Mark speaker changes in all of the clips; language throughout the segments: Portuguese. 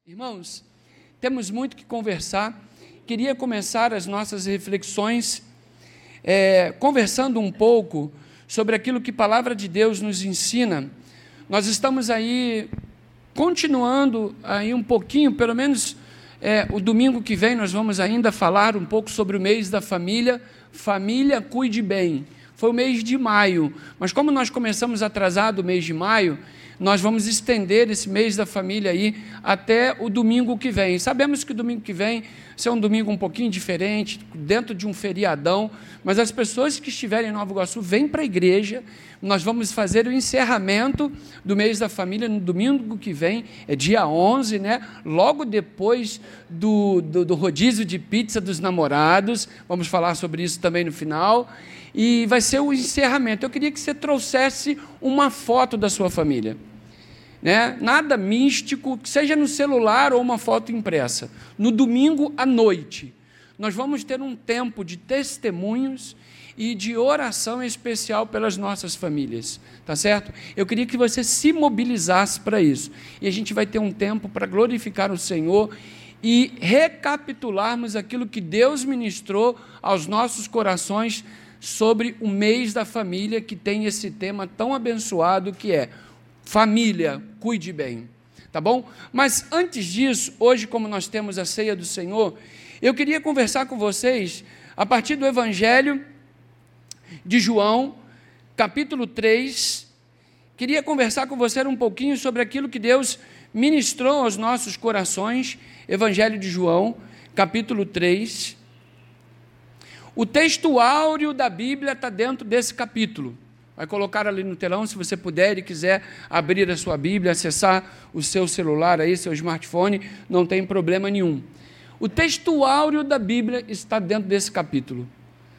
Speaker 1: Irmãos, temos muito que conversar. Queria começar as nossas reflexões conversando um pouco sobre aquilo que a palavra de Deus nos ensina. Nós estamos aí continuando aí um pouquinho, pelo menos o domingo que vem nós vamos ainda falar um pouco sobre o mês da família. Família, cuide bem. Foi o mês de maio, mas como nós começamos atrasado o mês de maio, nós vamos estender esse mês da família aí até o domingo que vem. Sabemos que o domingo que vem é um domingo um pouquinho diferente, dentro de um feriadão, mas as pessoas que estiverem em Nova Iguaçu, vêm para a igreja. Nós vamos fazer o encerramento do mês da família no domingo que vem, é dia 11, né? Logo depois do rodízio de pizza dos namorados. Vamos falar sobre isso também no final. E vai ser o encerramento. Eu queria que você trouxesse uma foto da sua família, né? Nada místico, que seja no celular ou uma foto impressa. No domingo à noite, nós vamos ter um tempo de testemunhos e de oração especial pelas nossas famílias, tá certo? Eu queria que você se mobilizasse para isso. E a gente vai ter um tempo para glorificar o Senhor e recapitularmos aquilo que Deus ministrou aos nossos corações sobre o mês da família, que tem esse tema tão abençoado que é família, cuide bem, tá bom? Mas antes disso, hoje, como nós temos a ceia do Senhor, eu queria conversar com vocês a partir do Evangelho de João, capítulo 3, queria conversar com você um pouquinho sobre aquilo que Deus ministrou aos nossos corações. Evangelho de João, capítulo 3, o texto áureo da Bíblia está dentro desse capítulo. Vai colocar ali no telão, se você puder e quiser abrir a sua Bíblia, acessar o seu celular, aí, seu smartphone, não tem problema nenhum. O texto áureo da Bíblia está dentro desse capítulo.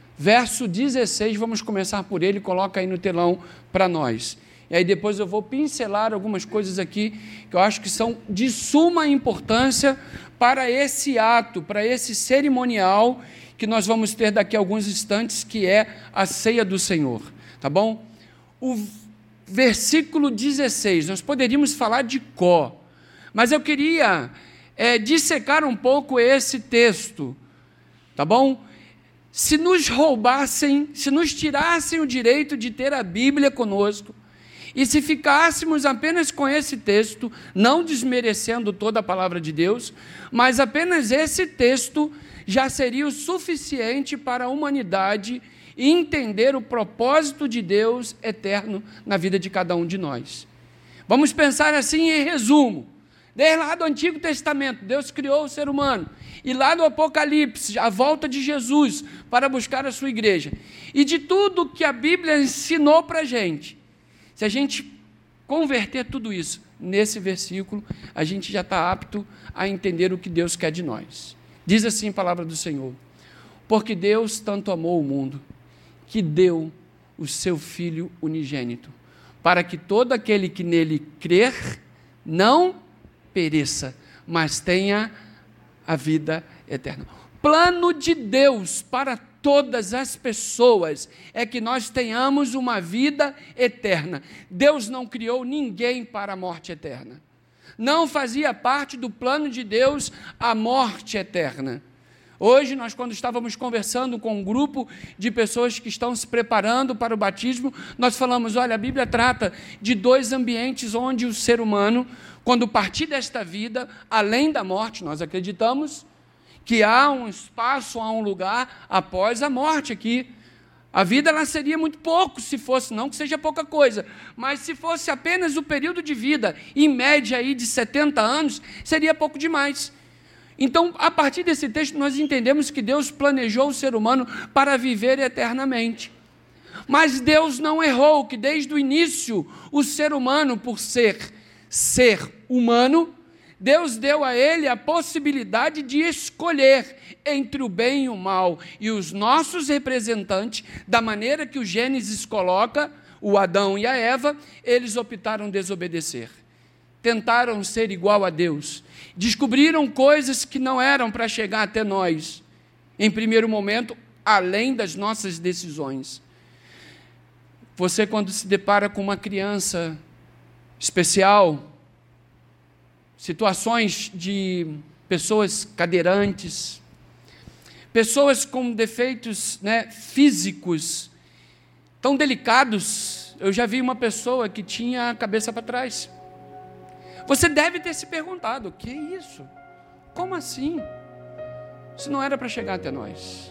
Speaker 1: Verso 16, vamos começar por ele, coloca aí no telão para nós. E aí depois eu vou pincelar algumas coisas aqui que eu acho que são de suma importância para esse ato, para esse cerimonial que nós vamos ter daqui a alguns instantes, que é a ceia do Senhor, tá bom? O versículo 16, nós poderíamos falar de cor, mas eu queria dissecar um pouco esse texto, tá bom? Se nos roubassem, se nos tirassem o direito de ter a Bíblia conosco, e se ficássemos apenas com esse texto, não desmerecendo toda a palavra de Deus, mas apenas esse texto já seria o suficiente para a humanidade entender o propósito de Deus eterno na vida de cada um de nós. Vamos pensar assim em resumo. Desde lá do Antigo Testamento, Deus criou o ser humano. E lá do Apocalipse, a volta de Jesus para buscar a sua igreja. E de tudo que a Bíblia ensinou para a gente, se a gente converter tudo isso nesse versículo, a gente já está apto a entender o que Deus quer de nós. Diz assim a palavra do Senhor: porque Deus tanto amou o mundo, que deu o seu Filho unigênito, para que todo aquele que nele crer não pereça, mas tenha a vida eterna. Plano de Deus para todas as pessoas é que nós tenhamos uma vida eterna. Deus não criou ninguém para a morte eterna. Não fazia parte do plano de Deus a morte eterna. Hoje, nós, quando estávamos conversando com um grupo de pessoas que estão se preparando para o batismo, nós falamos, olha, a Bíblia trata de dois ambientes onde o ser humano, quando partir desta vida, além da morte, nós acreditamos que há um espaço, há um lugar após a morte aqui. A vida ela seria muito pouco se fosse, não que seja pouca coisa, mas se fosse apenas o período de vida, em média aí de 70 anos, seria pouco demais. Então, a partir desse texto, nós entendemos que Deus planejou o ser humano para viver eternamente. Mas Deus não errou, que desde o início, o ser humano, por ser humano, Deus deu a ele a possibilidade de escolher entre o bem e o mal. E os nossos representantes, da maneira que o Gênesis coloca, o Adão e a Eva, eles optaram desobedecer. Tentaram ser igual a Deus. Descobriram coisas que não eram para chegar até nós. Em primeiro momento, além das nossas decisões. Você, quando se depara com uma criança especial, situações de pessoas cadeirantes, pessoas com defeitos, físicos tão delicados. Eu já vi uma pessoa que tinha a cabeça para trás. Você deve ter se perguntado: o que é isso? Como assim? Isso não era para chegar até nós.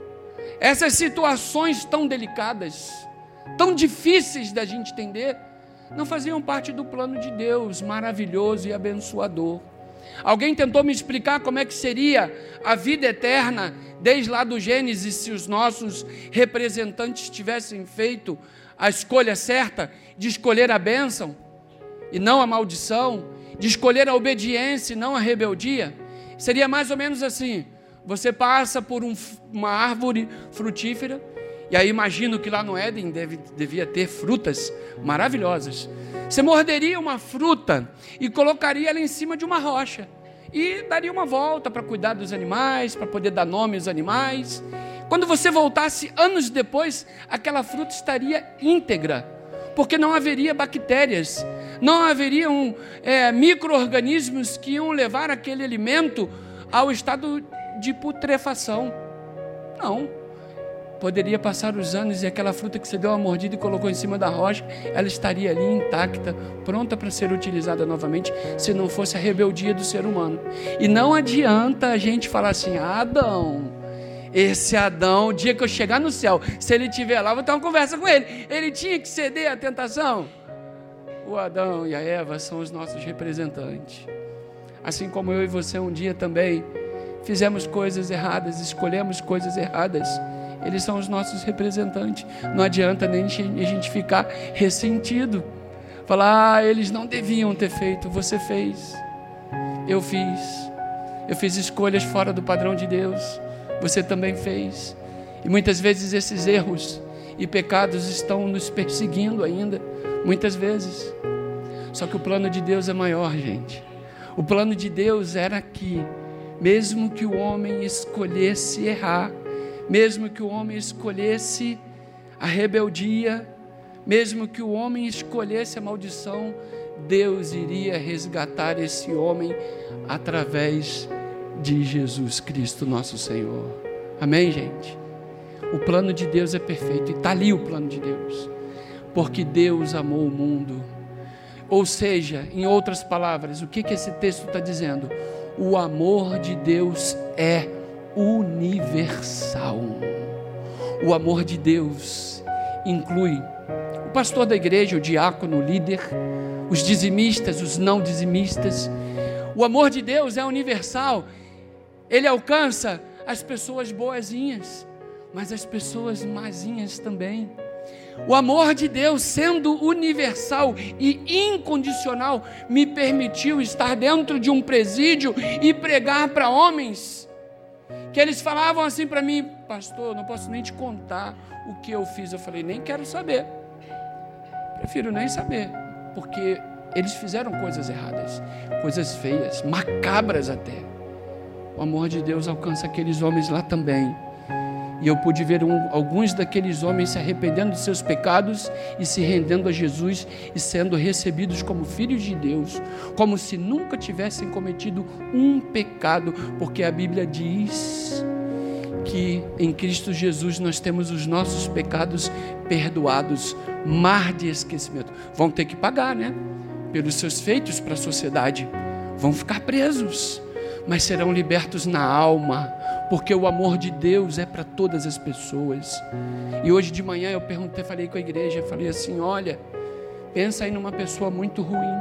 Speaker 1: Essas situações tão delicadas, tão difíceis da gente entender, não faziam parte do plano de Deus maravilhoso e abençoador. Alguém tentou me explicar como é que seria a vida eterna desde lá do Gênesis, se os nossos representantes tivessem feito a escolha certa de escolher a bênção e não a maldição, de escolher a obediência e não a rebeldia. Seria mais ou menos assim: você passa por uma árvore frutífera, e aí imagino que lá no Éden devia ter frutas maravilhosas. Você morderia uma fruta e colocaria ela em cima de uma rocha e daria uma volta para cuidar dos animais, para poder dar nome aos animais. Quando você voltasse anos depois, aquela fruta estaria íntegra, porque não haveria bactérias, não haveriam micro-organismos que iam levar aquele alimento ao estado de putrefação. Não. Poderia passar os anos e aquela fruta que você deu uma mordida e colocou em cima da rocha, ela estaria ali intacta, pronta para ser utilizada novamente, se não fosse a rebeldia do ser humano. E não adianta a gente falar assim: Adão, esse Adão, o dia que eu chegar no céu, se ele estiver lá, eu vou ter uma conversa com ele. Ele tinha que ceder à tentação. O Adão e a Eva são os nossos representantes. Assim como eu e você um dia também fizemos coisas erradas, escolhemos coisas erradas. Eles são os nossos representantes. Não adianta nem a gente ficar ressentido, falar: eles não deviam ter feito. Você fez, eu fiz escolhas fora do padrão de Deus, você também fez. E muitas vezes esses erros e pecados estão nos perseguindo ainda, muitas vezes. Só que o plano de Deus é maior, gente. O plano de Deus era que, mesmo que o homem escolhesse errar, mesmo que o homem escolhesse a rebeldia, mesmo que o homem escolhesse a maldição, Deus iria resgatar esse homem através de Jesus Cristo, nosso Senhor. Amém, gente? O plano de Deus é perfeito, e está ali o plano de Deus, porque Deus amou o mundo. Ou seja, em outras palavras, o que esse texto está dizendo? O amor de Deus é universal. O amor de Deus inclui o pastor da igreja, o diácono, o líder, os dizimistas, os não dizimistas. O amor de Deus é universal. Ele alcança as pessoas boazinhas, mas as pessoas mazinhas também. O amor de Deus, sendo universal e incondicional, me permitiu estar dentro de um presídio e pregar para homens que eles falavam assim para mim: pastor, não posso nem te contar o que eu fiz. Eu falei: nem quero saber, prefiro nem saber, porque eles fizeram coisas erradas, coisas feias, macabras até. O amor de Deus alcança aqueles homens lá também. E eu pude ver alguns daqueles homens se arrependendo dos seus pecados e se rendendo a Jesus e sendo recebidos como filhos de Deus, como se nunca tivessem cometido um pecado, porque a Bíblia diz que em Cristo Jesus nós temos os nossos pecados perdoados, mar de esquecimento. Vão ter que pagar, pelos seus feitos para a sociedade, vão ficar presos, mas serão libertos na alma, porque o amor de Deus é para todas as pessoas. E hoje de manhã eu falei com a igreja, falei assim: olha, pensa aí numa pessoa muito ruim.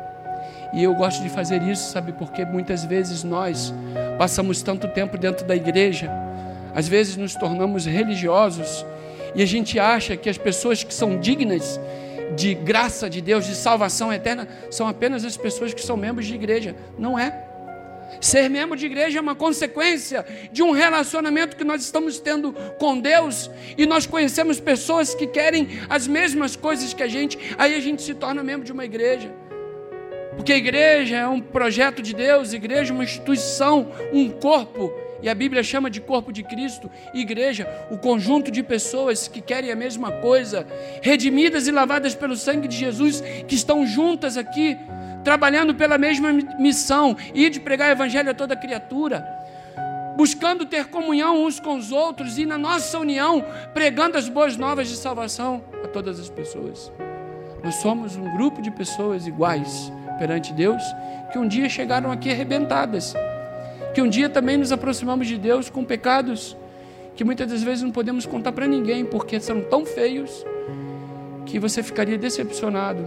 Speaker 1: E eu gosto de fazer isso, sabe, porque muitas vezes nós passamos tanto tempo dentro da igreja, às vezes nos tornamos religiosos, e a gente acha que as pessoas que são dignas de graça de Deus, de salvação eterna, são apenas as pessoas que são membros de igreja. Não é. Ser membro de igreja é uma consequência de um relacionamento que nós estamos tendo com Deus, e nós conhecemos pessoas que querem as mesmas coisas que a gente, aí a gente se torna membro de uma igreja, porque a igreja é um projeto de Deus, a igreja é uma instituição, um corpo, e a Bíblia chama de corpo de Cristo. Igreja, o conjunto de pessoas que querem a mesma coisa, redimidas e lavadas pelo sangue de Jesus, que estão juntas aqui, trabalhando pela mesma missão, ir de pregar o evangelho a toda criatura, buscando ter comunhão uns com os outros e na nossa união, pregando as boas novas de salvação a todas as pessoas. Nós somos um grupo de pessoas iguais perante Deus, que um dia chegaram aqui arrebentadas, que um dia também nos aproximamos de Deus com pecados que muitas das vezes não podemos contar para ninguém, porque são tão feios que você ficaria decepcionado.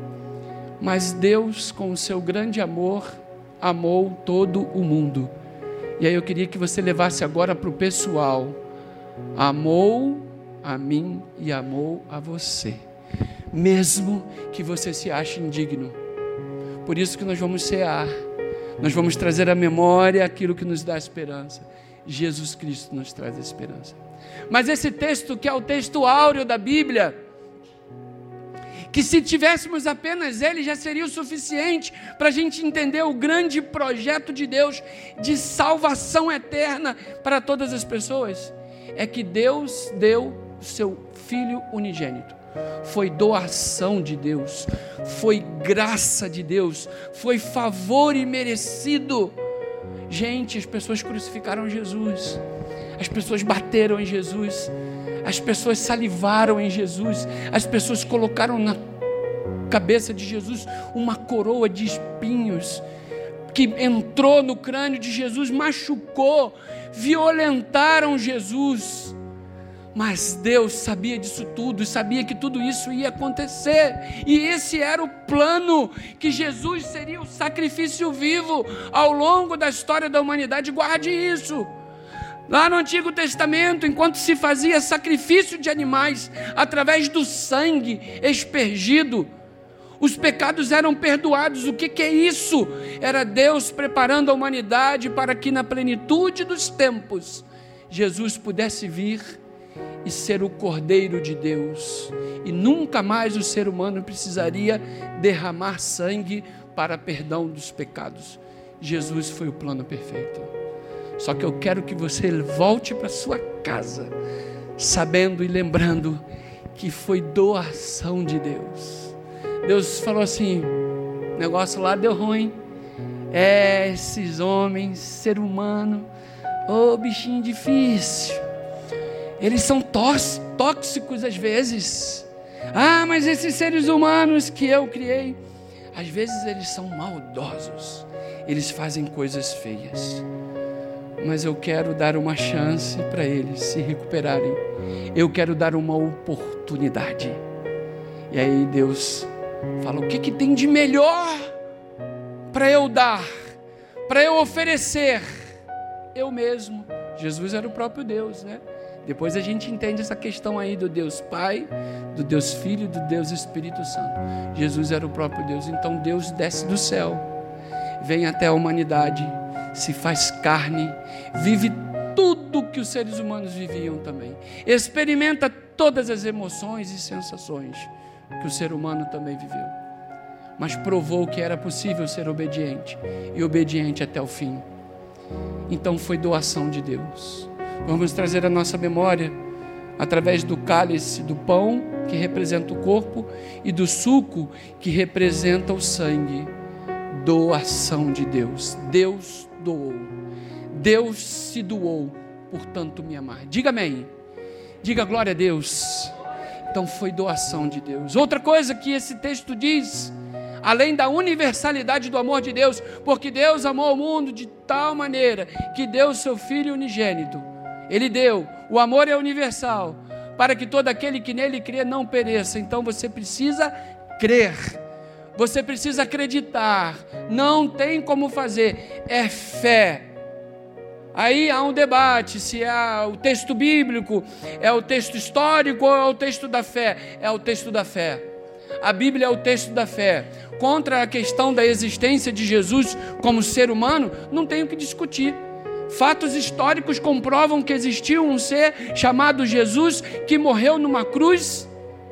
Speaker 1: Mas Deus, com o seu grande amor, amou todo o mundo. E aí eu queria que você levasse agora para o pessoal: amou a mim e amou a você, mesmo que você se ache indigno. Por isso que nós vamos cear, nós vamos trazer à memória aquilo que nos dá esperança. Jesus Cristo nos traz a esperança. Mas esse texto, que é o texto áureo da Bíblia, que se tivéssemos apenas ele, já seria o suficiente para a gente entender o grande projeto de Deus, de salvação eterna para todas as pessoas, é que Deus deu o seu Filho unigênito. Foi doação de Deus, foi graça de Deus, foi favor imerecido. Gente, as pessoas crucificaram Jesus, as pessoas bateram em Jesus, as pessoas salivaram em Jesus, as pessoas colocaram na cabeça de Jesus uma coroa de espinhos, que entrou no crânio de Jesus, machucou, violentaram Jesus. Mas Deus sabia disso tudo, sabia que tudo isso ia acontecer, e esse era o plano, que Jesus seria o sacrifício vivo ao longo da história da humanidade. Guarde isso. Lá no Antigo Testamento, enquanto se fazia sacrifício de animais, através do sangue expergido, os pecados eram perdoados. O que é isso? Era Deus preparando a humanidade para que na plenitude dos tempos, Jesus pudesse vir e ser o Cordeiro de Deus, e nunca mais o ser humano precisaria derramar sangue para perdão dos pecados. Jesus foi o plano perfeito. Só que eu quero que você volte para sua casa, sabendo e lembrando que foi doação de Deus. Deus falou assim: o negócio lá deu ruim, esses homens, ser humano, bichinho difícil, eles são tóxicos às vezes. Mas esses seres humanos que eu criei, às vezes eles são maldosos, eles fazem coisas feias, mas eu quero dar uma chance para eles se recuperarem, eu quero dar uma oportunidade. E aí Deus fala: o que tem de melhor para eu dar, para eu oferecer? Eu mesmo. Jesus era o próprio Deus, né? Depois a gente entende essa questão aí do Deus Pai, do Deus Filho e do Deus Espírito Santo. Jesus era o próprio Deus. Então Deus desce do céu, vem até a humanidade, se faz carne, vive tudo que os seres humanos viviam também, experimenta todas as emoções e sensações que o ser humano também viveu, mas provou que era possível ser obediente, e obediente até o fim. Então foi doação de Deus. Vamos trazer a nossa memória através do cálice, do pão, que representa o corpo, e do suco, que representa o sangue. Doação de Deus. Deus doou. Deus se doou, portanto me amar. Diga amém. Diga glória a Deus. Então foi doação de Deus. Outra coisa que esse texto diz, além da universalidade do amor de Deus, porque Deus amou o mundo de tal maneira que deu o seu Filho unigênito. Ele deu, o amor é universal, para que todo aquele que nele crê não pereça. Então você precisa crer, você precisa acreditar, não tem como fazer, é fé. Aí há um debate, se é o texto bíblico, é o texto histórico ou é o texto da fé. É o texto da fé. A Bíblia é o texto da fé. Contra a questão da existência de Jesus como ser humano, não tem o que discutir. Fatos históricos comprovam que existiu um ser chamado Jesus que morreu numa cruz,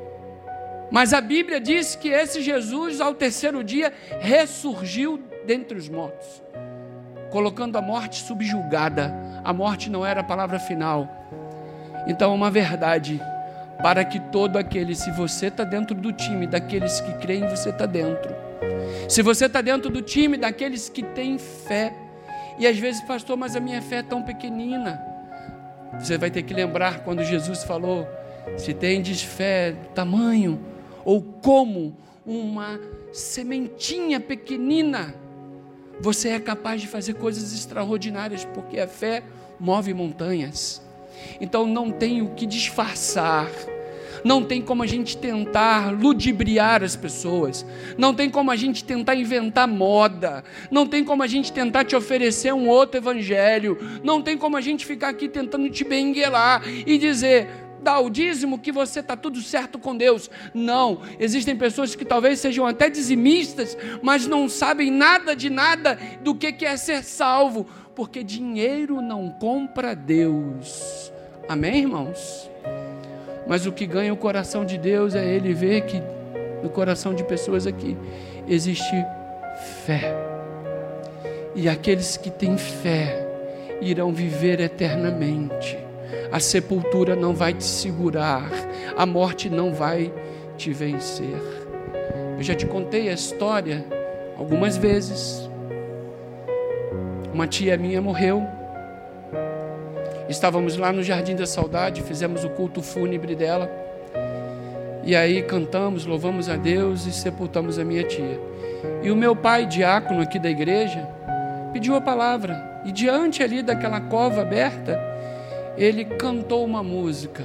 Speaker 1: mas a Bíblia diz que esse Jesus, ao terceiro dia, ressurgiu dentre os mortos, colocando a morte subjugada. A morte não era a palavra final. Então é uma verdade, para que todo aquele, se você está dentro do time daqueles que creem, você está dentro. Se você está dentro do time daqueles que têm fé, e às vezes, pastor, mas a minha fé é tão pequenina, você vai ter que lembrar quando Jesus falou: se tendes fé do tamanho ou como uma sementinha pequenina, você é capaz de fazer coisas extraordinárias, porque a fé move montanhas. Então não tem o que disfarçar, não tem como a gente tentar ludibriar as pessoas, não tem como a gente tentar inventar moda, não tem como a gente tentar te oferecer um outro evangelho, não tem como a gente ficar aqui tentando te benguelar e dizer: dá o dízimo que você está tudo certo com Deus. Não, existem pessoas que talvez sejam até dizimistas, mas não sabem nada de nada do que é ser salvo, porque dinheiro não compra Deus. Amém, irmãos? Mas o que ganha o coração de Deus é Ele ver que no coração de pessoas aqui existe fé, e aqueles que têm fé irão viver eternamente. A sepultura não vai te segurar, a morte não vai te vencer. Eu já te contei a história algumas vezes. Uma tia minha morreu. Estávamos lá no Jardim da Saudade, fizemos o culto fúnebre dela. E aí cantamos, louvamos a Deus e sepultamos a minha tia. E o meu pai, diácono aqui da igreja, pediu a palavra. E diante ali daquela cova aberta, ele cantou uma música: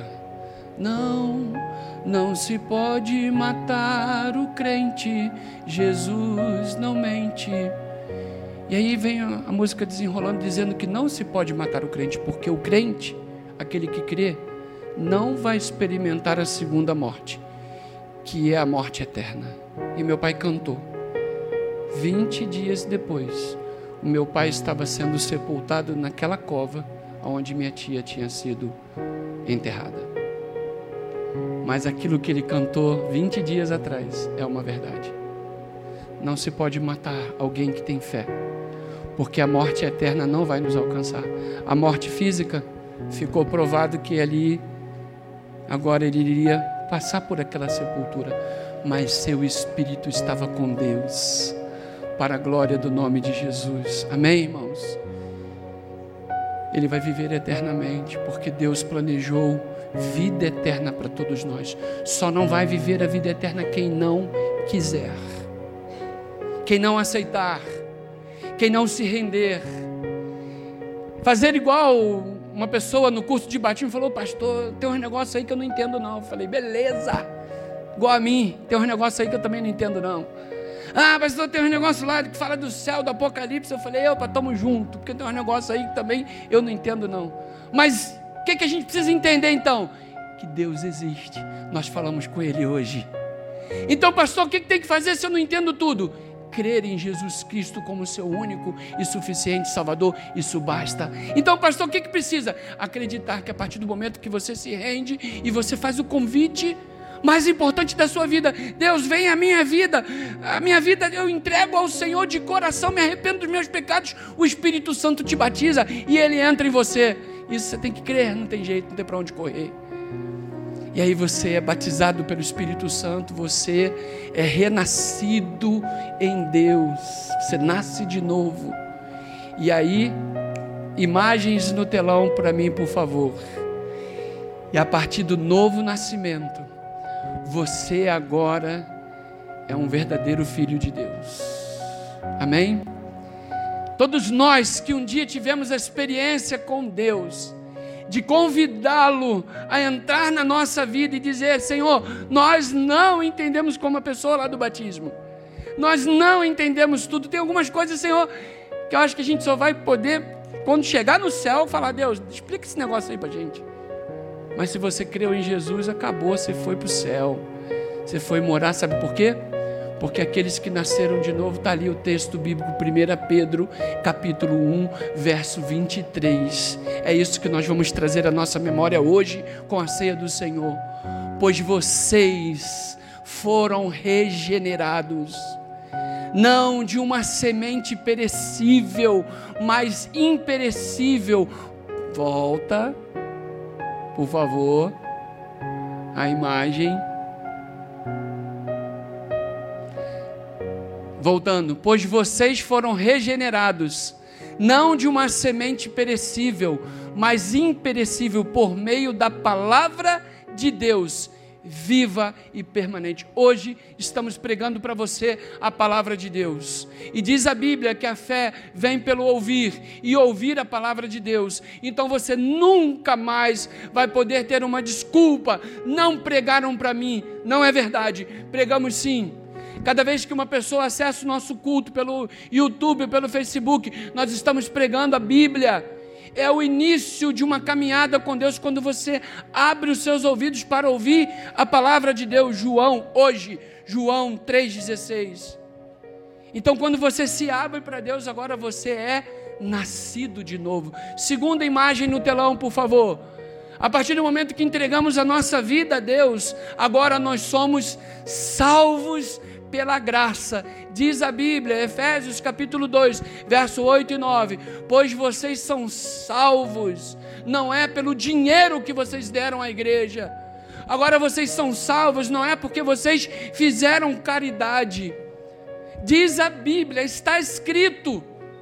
Speaker 1: não se pode matar o crente, Jesus não mente. E aí vem a música desenrolando, dizendo que não se pode matar o crente, porque o crente, aquele que crê, não vai experimentar a segunda morte, que é a morte eterna. E meu pai cantou. 20 dias depois, o meu pai estava sendo sepultado naquela cova onde minha tia tinha sido enterrada. Mas aquilo que ele cantou 20 dias atrás é uma verdade. Não se pode matar alguém que tem fé, porque a morte eterna não vai nos alcançar. A morte física, ficou provado que ali, agora ele iria passar por aquela sepultura, mas seu espírito estava com Deus, para a glória do nome de Jesus. Amém, irmãos? Ele vai viver eternamente, porque Deus planejou vida eterna para todos nós. Só não vai viver a vida eterna quem não quiser, quem não aceitar, quem não se render. Fazer igual uma pessoa no curso de batismo falou: pastor, tem uns negócios aí que eu não entendo não. Eu falei: beleza, igual a mim, tem uns negócios aí que eu também não entendo não. Ah, pastor, tem uns negócios lá que fala do céu, do Apocalipse. Eu falei: opa, estamos juntos, porque tem uns negócios aí que também eu não entendo não. Mas o que a gente precisa entender então? Que Deus existe. Nós falamos com Ele hoje. Então, pastor, o que tem que fazer se eu não entendo tudo? Crer em Jesus Cristo como seu único e suficiente Salvador, isso basta. Então, pastor, o que precisa? Acreditar que a partir do momento que você se rende e você faz o convite mais importante da sua vida: Deus, vem a minha vida eu entrego ao Senhor de coração, me arrependo dos meus pecados, o Espírito Santo te batiza e Ele entra em você. Isso você tem que crer, não tem jeito, não tem para onde correr. E aí você é batizado pelo Espírito Santo, você é renascido em Deus, você nasce de novo. E aí, imagens no telão para mim, por favor. E a partir do novo nascimento, você agora é um verdadeiro filho de Deus. Amém? Todos nós que um dia tivemos a experiência com Deus, de convidá-lo a entrar na nossa vida e dizer: Senhor, nós não entendemos como a pessoa lá do batismo, nós não entendemos tudo, tem algumas coisas, Senhor, que eu acho que a gente só vai poder, quando chegar no céu, falar: Deus, explica esse negócio aí pra gente. Mas se você creu em Jesus, acabou, você foi para o céu, você foi morar. Sabe por quê? Porque aqueles que nasceram de novo, está ali o texto bíblico, 1 Pedro, capítulo 1, verso 23. É isso que nós vamos trazer à nossa memória hoje com a ceia do Senhor. Pois vocês foram regenerados, não de uma semente perecível, mas imperecível. Volta, por favor, a imagem. Voltando, pois vocês foram regenerados, não de uma semente perecível, mas imperecível, por meio da palavra de Deus, viva e permanente. Hoje estamos pregando para você a palavra de Deus, e diz a Bíblia que a fé vem pelo ouvir, e ouvir a palavra de Deus. Então você nunca mais vai poder ter uma desculpa: não pregaram para mim. Não é verdade, pregamos sim. Cada vez que uma pessoa acessa o nosso culto pelo YouTube, pelo Facebook, nós estamos pregando a Bíblia. É o início de uma caminhada com Deus, quando você abre os seus ouvidos para ouvir a palavra de Deus. João 3,16. Então, quando você se abre para Deus, agora você é nascido de novo. Segunda imagem no telão, por favor. A partir do momento que entregamos a nossa vida a Deus, agora nós somos salvos pela graça. Diz a Bíblia, Efésios capítulo 2, verso 8 e 9, pois vocês são salvos, não é pelo dinheiro que vocês deram à igreja. Agora vocês são salvos, não é porque vocês fizeram caridade. Diz a Bíblia, está escrito,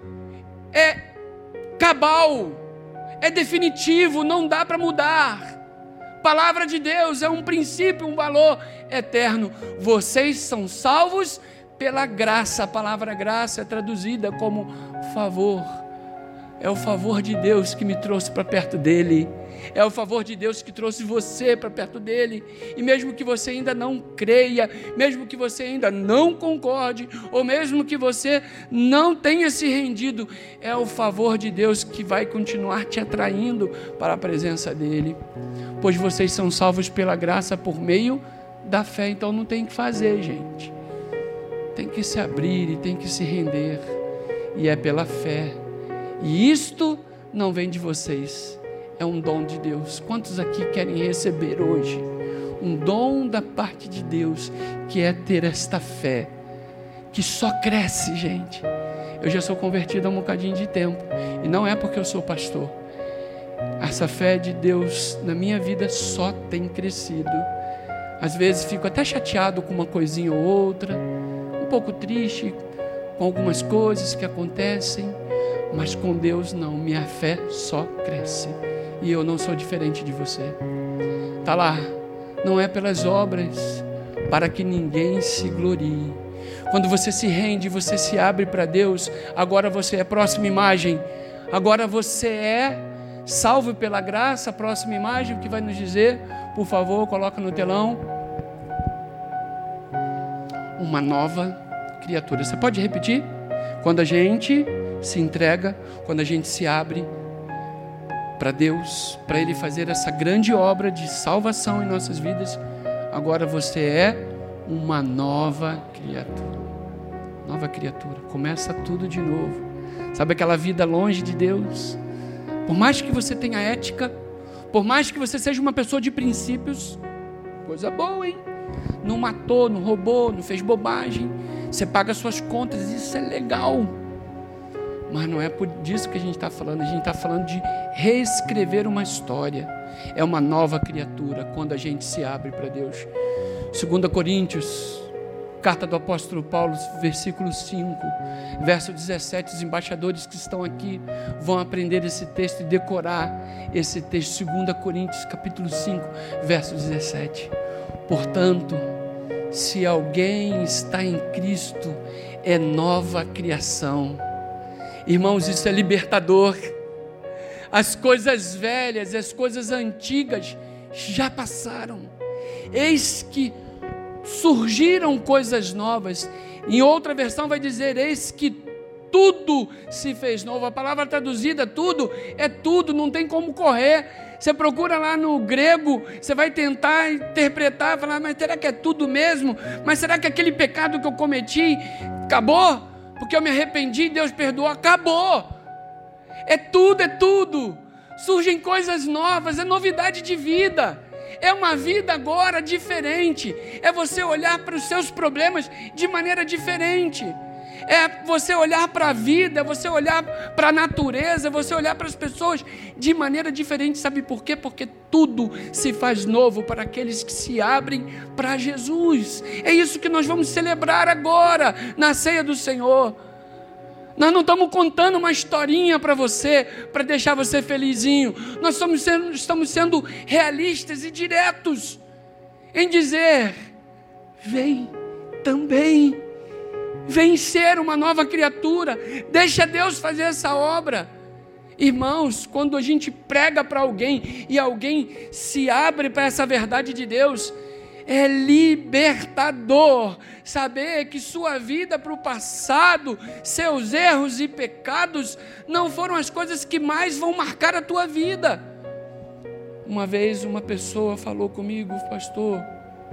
Speaker 1: é cabal, é definitivo, não dá para mudar. Palavra de Deus é um princípio, um valor eterno. Vocês são salvos pela graça. A palavra graça é traduzida como favor. É o favor de Deus que me trouxe para perto dele. É o favor de Deus que trouxe você para perto dele. E mesmo que você ainda não creia, mesmo que você ainda não concorde, ou mesmo que você não tenha se rendido, é o favor de Deus que vai continuar te atraindo para a presença dele. Pois vocês são salvos pela graça por meio da fé. Então não tem que fazer, gente. Tem que se abrir e tem que se render. E é pela fé. E isto não vem de vocês, é um dom de Deus. Quantos aqui querem receber hoje um dom da parte de Deus, que é ter esta fé, que só cresce, gente? Eu já sou convertido há um bocadinho de tempo, e não é porque eu sou pastor. Essa fé de Deus na minha vida só tem crescido. Às vezes fico até chateado com uma coisinha ou outra, um pouco triste com algumas coisas que acontecem, mas com Deus não, minha fé só cresce. E eu não sou diferente de você. Está lá, não é pelas obras, para que ninguém se glorie. Quando você se rende, você se abre para Deus, agora você é, próxima imagem, agora você é salvo pela graça. Próxima imagem, o que vai nos dizer? Por favor, coloca no telão. Uma nova criatura. Você pode repetir? Quando a gente se entrega, quando a gente se abre para Deus, para Ele fazer essa grande obra de salvação em nossas vidas, agora você é uma nova criatura. Nova criatura. Começa tudo de novo. Sabe aquela vida longe de Deus? Por mais que você tenha ética, por mais que você seja uma pessoa de princípios, coisa boa, hein? Não matou, não roubou, não fez bobagem, você paga suas contas, isso é legal. Mas não é por disso que a gente está falando. A gente está falando de reescrever uma história. É uma nova criatura quando a gente se abre para Deus. 2 Coríntios, carta do apóstolo Paulo, versículo 5, verso 17. Os embaixadores que estão aqui vão aprender esse texto e decorar esse texto. 2 Coríntios, capítulo 5, verso 17. Portanto, se alguém está em Cristo, é nova criação. Irmãos, isso é libertador. As coisas velhas, as coisas antigas já passaram. Eis que surgiram coisas novas. Em outra versão vai dizer, eis que tudo se fez novo. A palavra traduzida, tudo, é tudo, não tem como correr. Você procura lá no grego, você vai tentar interpretar, falar, mas será que é tudo mesmo? Mas será que aquele pecado que eu cometi acabou? Porque eu me arrependi, Deus perdoou, acabou. É tudo. Surgem coisas novas, é novidade de vida. É uma vida agora diferente. É você olhar para os seus problemas de maneira diferente. É você olhar para a vida, é você olhar para a natureza, é você olhar para as pessoas de maneira diferente. Sabe por quê? Porque tudo se faz novo para aqueles que se abrem para Jesus. É isso que nós vamos celebrar agora, na ceia do Senhor. Nós não estamos contando uma historinha para você, para deixar você felizinho. Nós estamos sendo realistas e diretos em dizer: vem também. Vem ser uma nova criatura, deixa Deus fazer essa obra. Irmãos, quando a gente prega para alguém e alguém se abre para essa verdade de Deus, é libertador saber que sua vida para o passado, seus erros e pecados não foram as coisas que mais vão marcar a tua vida. Uma vez uma pessoa falou comigo: pastor,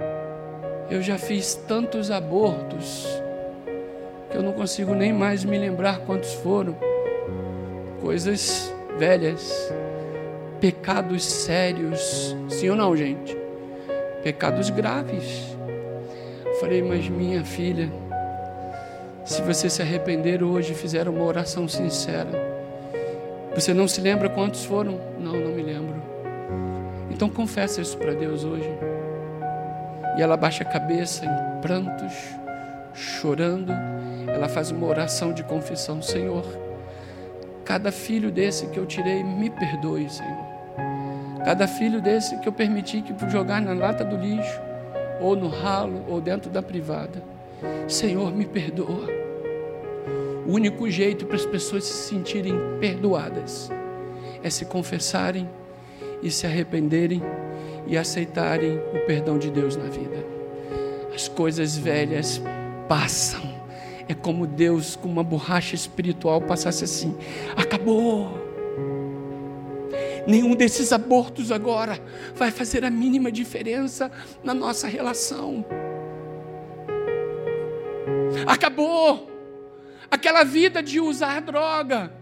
Speaker 1: eu já fiz tantos abortos que eu não consigo nem mais me lembrar quantos foram. Coisas velhas, pecados sérios, sim ou não, gente? Pecados graves. Falei: mas minha filha, se você se arrepender hoje e fizer uma oração sincera, você não se lembra quantos foram? Não me lembro. Então confessa isso para Deus hoje. E ela baixa a cabeça em prantos, chorando. Ela faz uma oração de confissão: Senhor, cada filho desse que eu tirei, me perdoe, Senhor. Cada filho desse que eu permiti que jogar na lata do lixo, ou no ralo, ou dentro da privada, Senhor, me perdoa. O único jeito para as pessoas se sentirem perdoadas é se confessarem e se arrependerem e aceitarem o perdão de Deus na vida. As coisas velhas passam. É como Deus, com uma borracha espiritual, passasse assim: acabou. Nenhum desses abortos agora vai fazer a mínima diferença na nossa relação. Acabou aquela vida de usar droga.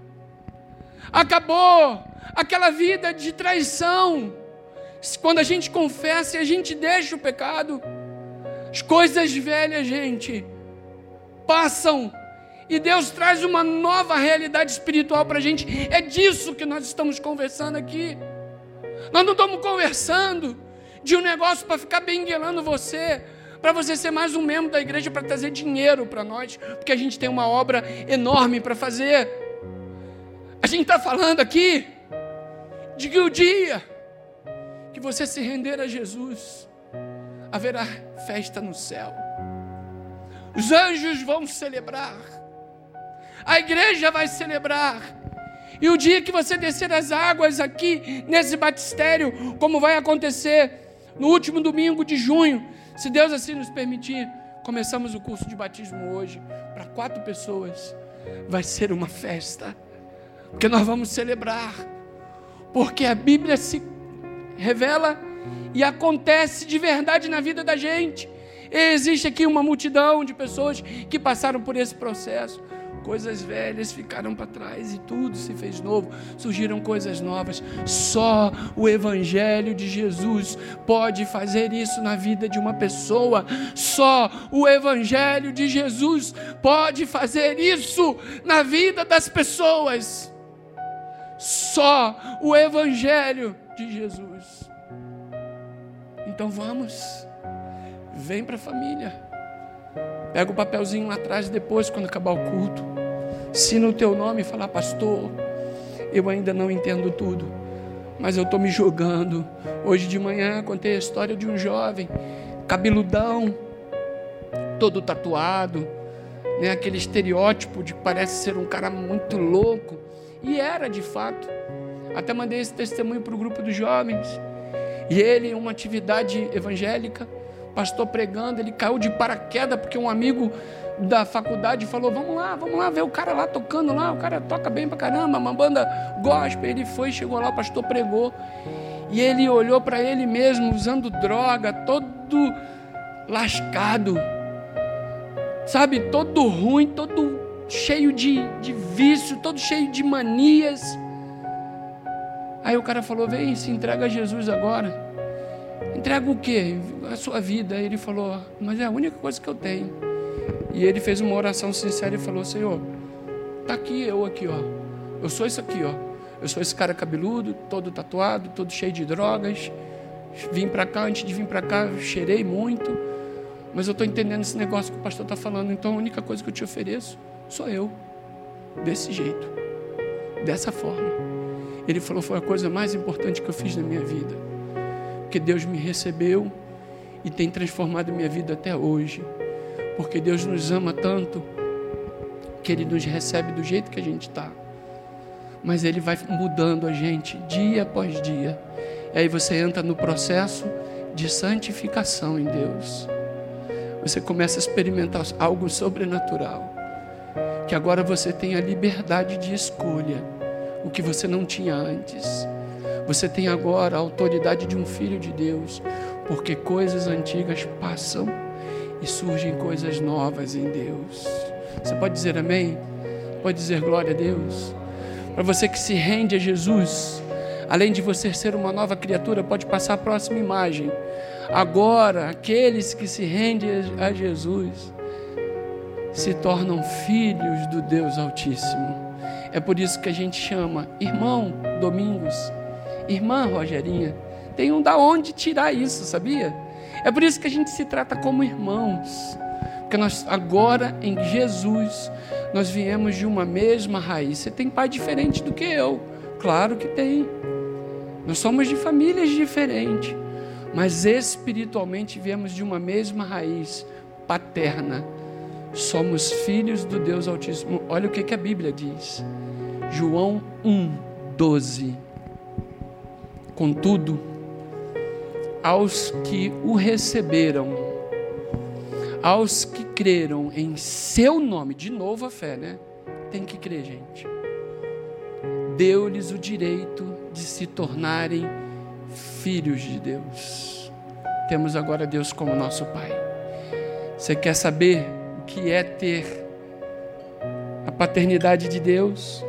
Speaker 1: Acabou aquela vida de traição. Quando a gente confessa e a gente deixa o pecado, as coisas velhas, gente, passam, e Deus traz uma nova realidade espiritual para a gente. É disso que nós estamos conversando aqui. Nós não estamos conversando de um negócio para ficar benguelando você, para você ser mais um membro da igreja, para trazer dinheiro para nós, porque a gente tem uma obra enorme para fazer. A gente está falando aqui de que o dia que você se render a Jesus, haverá festa no céu. Os anjos vão celebrar, a igreja vai celebrar, e o dia que você descer as águas aqui nesse batistério, como vai acontecer no último domingo de junho, se Deus assim nos permitir, começamos o curso de batismo hoje, para 4 pessoas, vai ser uma festa, porque nós vamos celebrar, porque a Bíblia se revela e acontece de verdade na vida da gente. Existe aqui uma multidão de pessoas que passaram por esse processo. Coisas velhas ficaram para trás e tudo se fez novo. Surgiram coisas novas. Só o Evangelho de Jesus pode fazer isso na vida de uma pessoa. Só o Evangelho de Jesus pode fazer isso na vida das pessoas. Só o Evangelho de Jesus. Então vamos. Vem para a família. Pega o papelzinho lá atrás, depois, quando acabar o culto, assina o teu nome e fala: pastor, eu ainda não entendo tudo, mas eu estou me jogando. Hoje de manhã contei a história de um jovem, cabeludão, todo tatuado, né? Aquele estereótipo de que parece ser um cara muito louco, e era de fato. Até mandei esse testemunho para o grupo dos jovens, e ele, em uma atividade evangélica, pastor pregando, ele caiu de paraquedas, porque um amigo da faculdade falou: vamos lá ver o cara lá tocando lá, o cara toca bem pra caramba, uma banda gospel. Ele foi, chegou lá, o pastor pregou, e ele olhou para ele mesmo, usando droga, todo lascado, sabe, todo ruim, todo cheio de vício, todo cheio de manias. Aí o cara falou: vem, se entrega a Jesus agora. Entrega o quê? A sua vida. Ele falou: mas é a única coisa que eu tenho. E ele fez uma oração sincera e falou: Senhor, está aqui, eu aqui, ó. Eu sou isso aqui, ó. Eu sou esse cara cabeludo, todo tatuado, todo cheio de drogas. Vim para cá, antes de vir para cá, cheirei muito. Mas eu estou entendendo esse negócio que o pastor está falando. Então a única coisa que eu te ofereço sou eu. Desse jeito. Dessa forma. Ele falou: foi a coisa mais importante que eu fiz na minha vida. Porque Deus me recebeu e tem transformado minha vida até hoje. Porque Deus nos ama tanto que Ele nos recebe do jeito que a gente está. Mas Ele vai mudando a gente dia após dia. E aí você entra no processo de santificação em Deus. Você começa a experimentar algo sobrenatural. Que agora você tem a liberdade de escolha. O que você não tinha antes. Você tem agora a autoridade de um filho de Deus. Porque coisas antigas passam e surgem coisas novas em Deus. Você pode dizer amém? Pode dizer glória a Deus? Para você que se rende a Jesus, além de você ser uma nova criatura, pode passar a próxima imagem. Agora, aqueles que se rendem a Jesus se tornam filhos do Deus Altíssimo. É por isso que a gente chama irmão Domingos, irmã Rogerinha. Tem um da onde tirar isso, sabia? É por isso que a gente se trata como irmãos. Porque nós agora em Jesus, nós viemos de uma mesma raiz. Você tem pai diferente do que eu? Claro que tem. Nós somos de famílias diferentes. Mas espiritualmente viemos de uma mesma raiz paterna. Somos filhos do Deus Altíssimo. Olha o que a Bíblia diz. João 1:12. Contudo, aos que o receberam, aos que creram em seu nome, de novo a fé, né? Tem que crer, gente. Deu-lhes o direito de se tornarem filhos de Deus. Temos agora Deus como nosso Pai. Você quer saber o que é ter a paternidade de Deus?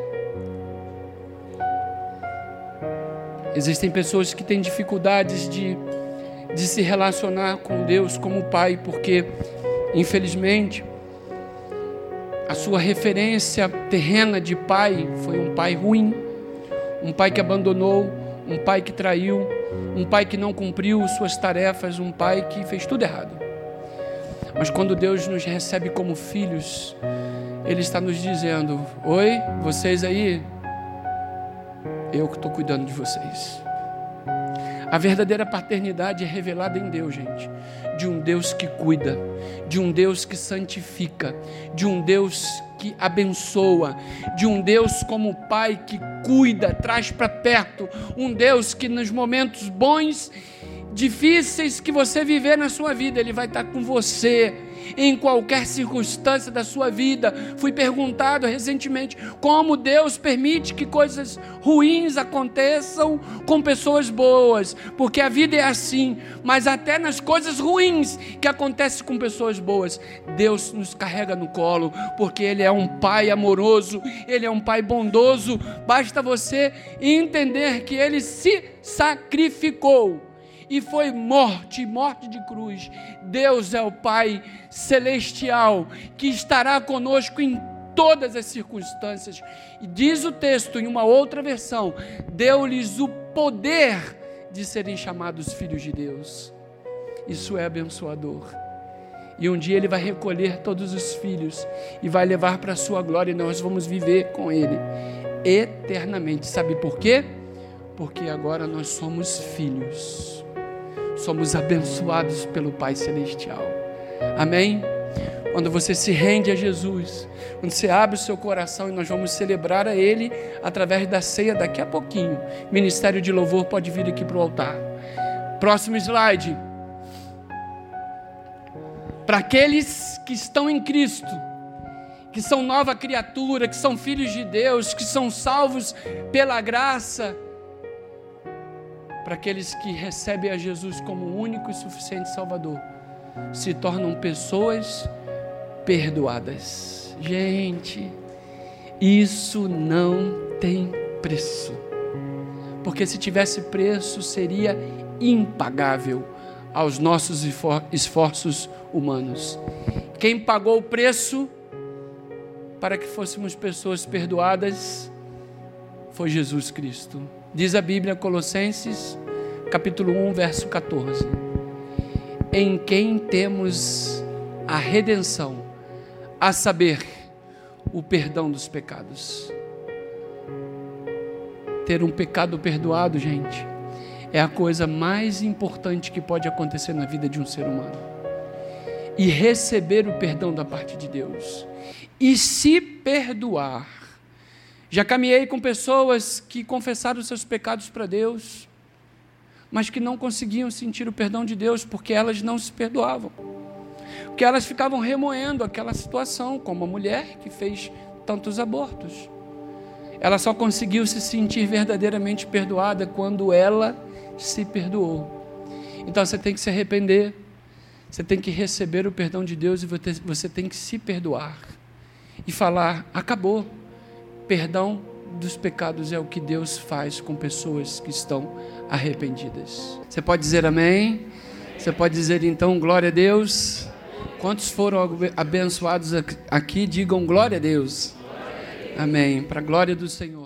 Speaker 1: Existem pessoas que têm dificuldades de se relacionar com Deus como Pai, porque, infelizmente, a sua referência terrena de pai foi um pai ruim, um pai que abandonou, um pai que traiu, um pai que não cumpriu suas tarefas, um pai que fez tudo errado. Mas quando Deus nos recebe como filhos, Ele está nos dizendo: oi, vocês aí, eu que estou cuidando de vocês. A verdadeira paternidade é revelada em Deus, gente. De um Deus que cuida, de um Deus que santifica, de um Deus que abençoa, de um Deus como Pai que cuida, traz para perto, um Deus que nos momentos bons, difíceis que você viver na sua vida, Ele vai estar com você em qualquer circunstância da sua vida. Fui perguntado recentemente como Deus permite que coisas ruins aconteçam com pessoas boas, porque a vida é assim, mas até nas coisas ruins que acontecem com pessoas boas, Deus nos carrega no colo, porque Ele é um Pai amoroso, Ele é um Pai bondoso. Basta você entender que Ele se sacrificou e foi morte de cruz. Deus é o Pai celestial, que estará conosco em todas as circunstâncias. E diz o texto, em uma outra versão, deu-lhes o poder de serem chamados filhos de Deus. Isso é abençoador. E um dia Ele vai recolher todos os filhos e vai levar para a sua glória, e nós vamos viver com Ele eternamente. Sabe por quê? Porque agora nós somos filhos. Somos abençoados pelo Pai Celestial. Amém? Quando você se rende a Jesus, quando você abre o seu coração, e nós vamos celebrar a Ele através da ceia daqui a pouquinho. Ministério de Louvor pode vir aqui para o altar. Próximo slide. Para aqueles que estão em Cristo, que são nova criatura, que são filhos de Deus, que são salvos pela graça, para aqueles que recebem a Jesus como o único e suficiente Salvador, se tornam pessoas perdoadas. Gente, isso não tem preço, porque se tivesse preço, seria impagável aos nossos esforços humanos. Quem pagou o preço para que fôssemos pessoas perdoadas foi Jesus Cristo. Diz a Bíblia, Colossenses, capítulo 1, verso 14. Em quem temos a redenção, a saber, o perdão dos pecados. Ter um pecado perdoado, gente, é a coisa mais importante que pode acontecer na vida de um ser humano. E receber o perdão da parte de Deus. E se perdoar. Já caminhei com pessoas que confessaram os seus pecados para Deus, mas que não conseguiam sentir o perdão de Deus, porque elas não se perdoavam. Porque elas ficavam remoendo aquela situação, como a mulher que fez tantos abortos. Ela só conseguiu se sentir verdadeiramente perdoada quando ela se perdoou. Então você tem que se arrepender, você tem que receber o perdão de Deus e você tem que se perdoar e falar: acabou. Perdão dos pecados é o que Deus faz com pessoas que estão arrependidas. Você pode dizer amém? Você pode dizer então glória a Deus? Quantos foram abençoados aqui, digam glória a Deus. Amém. Para a glória do Senhor.